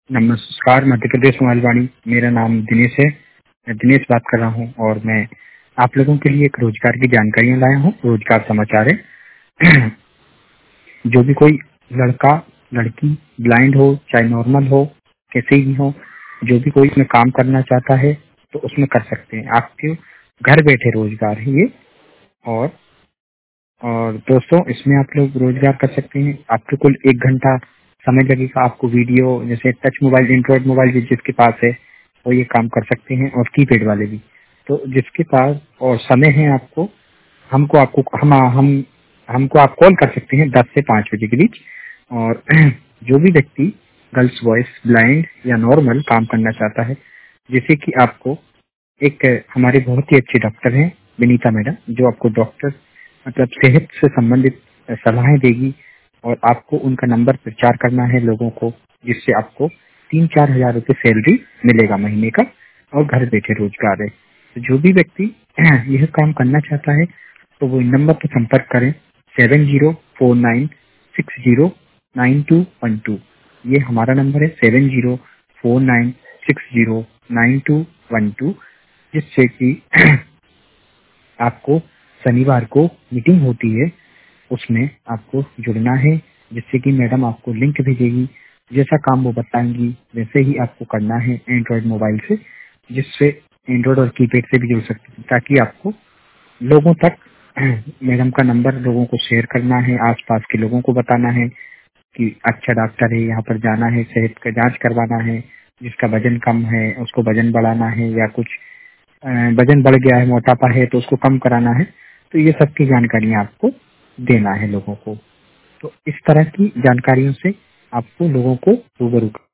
नमस्कार, मध्य प्रदेश मोबाइल वाणी। मेरा नाम दिनेश है। मैं दिनेश बात कर रहा हूँ और मैं आप लोगों के लिए एक रोजगार की जानकारियां लाया हूँ। रोजगार समाचार है। जो भी कोई लड़का लड़की ब्लाइंड हो चाहे नॉर्मल हो कैसे ही हो, जो भी कोई इसमें काम करना चाहता है तो उसमें कर सकते हैं। आपके घर बैठे रोजगार है ये। और और दोस्तों, इसमें आप लोग रोजगार कर सकते हैं। आपको कुल 1 घंटा समय लगेगा। आपको वीडियो जैसे टच मोबाइल, एंड्रॉइड मोबाइल जिसके पास है वो ये काम कर सकते हैं और कीपैड वाले भी। तो जिसके पास और समय है, आपको हमको आपको हम हमको आप कॉल कर सकते हैं 10 से 5 बजे के बीच। और जो भी व्यक्ति गर्ल्स वॉइस ब्लाइंड या नॉर्मल काम करना चाहता है, जैसे कि आपको एक हमारे बहुत ही अच्छे डॉक्टर हैं विनीता मैडम, जो आपको डॉक्टर मतलब सेहत से संबंधित सलाहें देगी। और आपको उनका नंबर प्रचार करना है लोगों को, जिससे आपको 3-4 हजार रुपये सैलरी मिलेगा महीने का और घर बैठे रोजगार है। तो जो भी व्यक्ति यह काम करना चाहता है तो वो इन नंबर पर संपर्क करें 7049609212। ये हमारा नंबर है 7049609212, जिससे कि आपको शनिवार को मीटिंग होती है, उसमें आपको जुड़ना है। जिससे कि मैडम आपको लिंक भेजेगी, जैसा काम वो बताएंगी वैसे ही आपको करना है एंड्रॉइड मोबाइल से, जिससे एंड्रॉइड और कीपैड से भी जुड़ सकते हैं, ताकि आपको लोगों तक मैडम का नंबर लोगों को शेयर करना है, आसपास के लोगों को बताना है कि अच्छा डॉक्टर है, यहाँ पर जाना है, सेहत का जांच करवाना है। जिसका वजन कम है उसको वजन बढ़ाना है, या कुछ वजन बढ़ गया है, मोटापा है तो उसको कम कराना है। तो ये सब की जानकारियां आपको देना है लोगों को। तो इस तरह की जानकारियों से आपको लोगों को रूबरू